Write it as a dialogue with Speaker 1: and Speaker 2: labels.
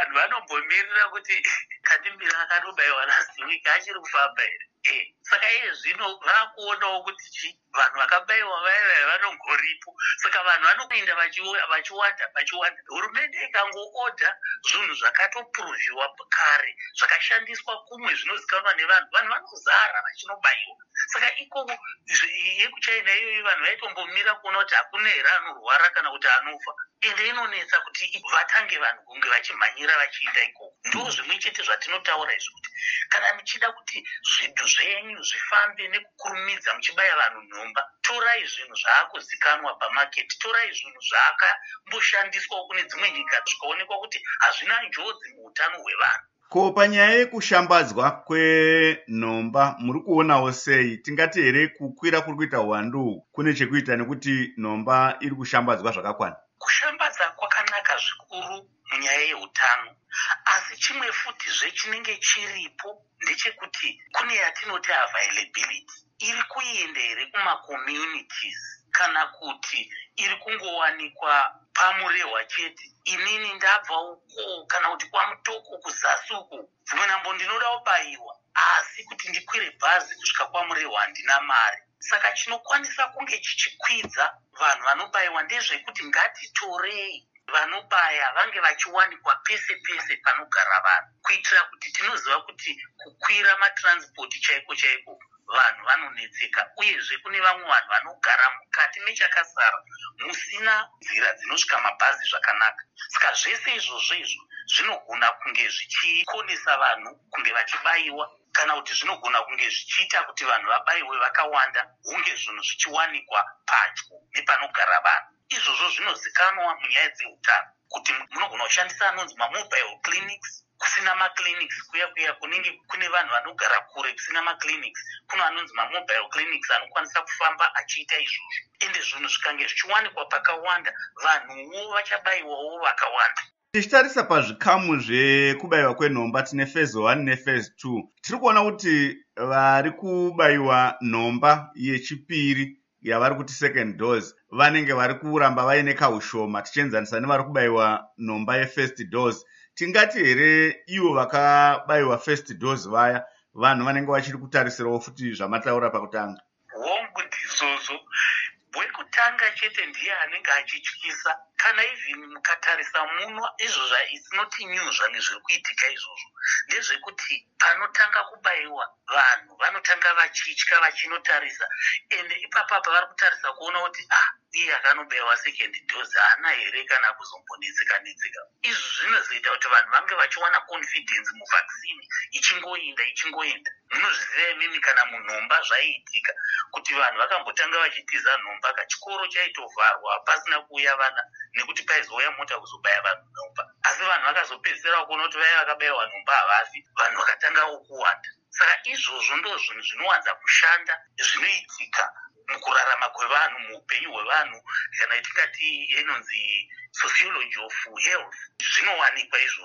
Speaker 1: vanhu vanombomirira kuti Kadimbira akanobayiwa last week achiri kufamba here. Saka iye zvino vaakuonawo kuti vanhu vakabayiwa vaya vanongoripo. Saka vanhu vanoenda vachiwanda. Hurumende ikangoodha zvinhu zvakatopuruvhiwa kare zvakashandiswa kumwe zvinozikanwa nevanhu, vanhu vanozara vachinobayiwa. Saka ikoko yekuchina iyoyi vanhu vaitombomira kuona kuti hakuna here anorwara kana kuti anofa. Ende inonetsa kuti vatange vanhu kunge vachimhanyira vachiita ikoko. Ndo zvimwe chete zvatinotaura izvo kuti kana muchida kuti zvinhu zvenyu zvifambe nekukurumidza muchibaya vanhu nhomba, torai zvinhu zvaakuzikanwa pamaketi, torai zvinhu zvaakamboshandiswa kune dzimwe nyika zvikaonekwa kuti hazvina njodzi muutano hwevanhu.
Speaker 2: Ko panyaya yekushambadzwa kwenhomba muri kuonawo sei? Tingati here kukwira kuri kuita uwandu kune chekuita nekuti nhomba iri kushambadzwa zvakakwana?
Speaker 1: Kushambadza kwakanaka zvikuru munyaya yeutano, asi chimwe futizve chinenge chiripo ndechekuti kune yatinoti availability iri kuenda here kumakommunities kana kuti iri kungowanikwa pamurehwa chete. Inini ndabva uko kana kuti kwamutoko kuzasi uko, dzimwe nambo ndinoda kubayiwa asi kuti ndikwire bhazi kusvika kwamurehwa handina mari. Saka chinokwanisa kunge chichikwidza vanhu vanobayiwa ndezvekuti ngatitorei vanobaya vange vachiwanikwa pese pese panogara vanhu, kuitira kuti tinoziva kuti kukwira matransport chaiko chaiko vanhu vanonetseka, uyezve kune vamwe vanhu vanogara mukati mechakasara musina nzira dzinosvika mabhazi zvakanaka. Saka zvese izvozvo zvinogona kunge zvichikonesa vanhu kunge vachibayiwa, kana kuti zvinogona kunge zvichiita kuti vanhu vabayiwe vakawanda, hunge zvinhu zvichiwanikwa padyo nepanogara vanhu. Izvozvo zvinozikanwa munyaya dzeutano kuti munogona kushandisa anonzi mamobile clinics. Kusina maclinics kuya kunenge kune vanhu vanogara kure kusina maclinics, kuno anonzi mamobile clinics anokwanisa kufamba achiita izvozvo. Ende zvinhu zvikange zvichiwanikwa pakawanda, vanhuwo vachabayiwawo vakawanda.
Speaker 2: Tichitarisa pazvikamu zvekubayiwa kwenhomba tine phase 1 nephase 2, tiri kuona kuti vari kubayiwa nhomba yechipiri yavari kuti second dose vanenge vari kuramba vaine kaushoma tichienzanisa nevari kubayiwa nhomba yefirst dose. Tingati here ivo vakabayiwa first dose vaya vanhu vanenge vachiri kutarisirawo futi zvamataura pakutanga?
Speaker 1: Hongu ndizvozvo. Wekutanga chete ndiye anenge achityisa. Kana even mukatarisa muno izvo isinotinyuzva nezviri kuitika izvozvo ndezvekuti panotanga kubayiwa vanhu vanotanga vachitya vachinotarisa, ende ipapapa vari kutarisa kuona kuti iye akanobayiwa second dose haana here kana kuzombonetseka. Izvi zvinozoita kuti vanhu vange vachiwana confidence muvaccine ichingoenda. Munozviziva imimi kana munhomba zvaiitika kuti vanhu vakambotanga vachitiza nhomba kachikoro chaitovharwa pasina kuuya vana nekuti paizouya mota kuzobaya vanhu nhomba, asi vanhu vakazopedzisira kuona kuti vaya vakabayiwa nhomba havafi, vanhu vakatangawo kuwanda. Saka izvozvo ndo zvinhu zvinowanza kushanda zvinoitika mukurarama kwevanhu, muupenyu hwevanhu, kana tingati inonzi sociology of health, zvinowanikwa izvozvo.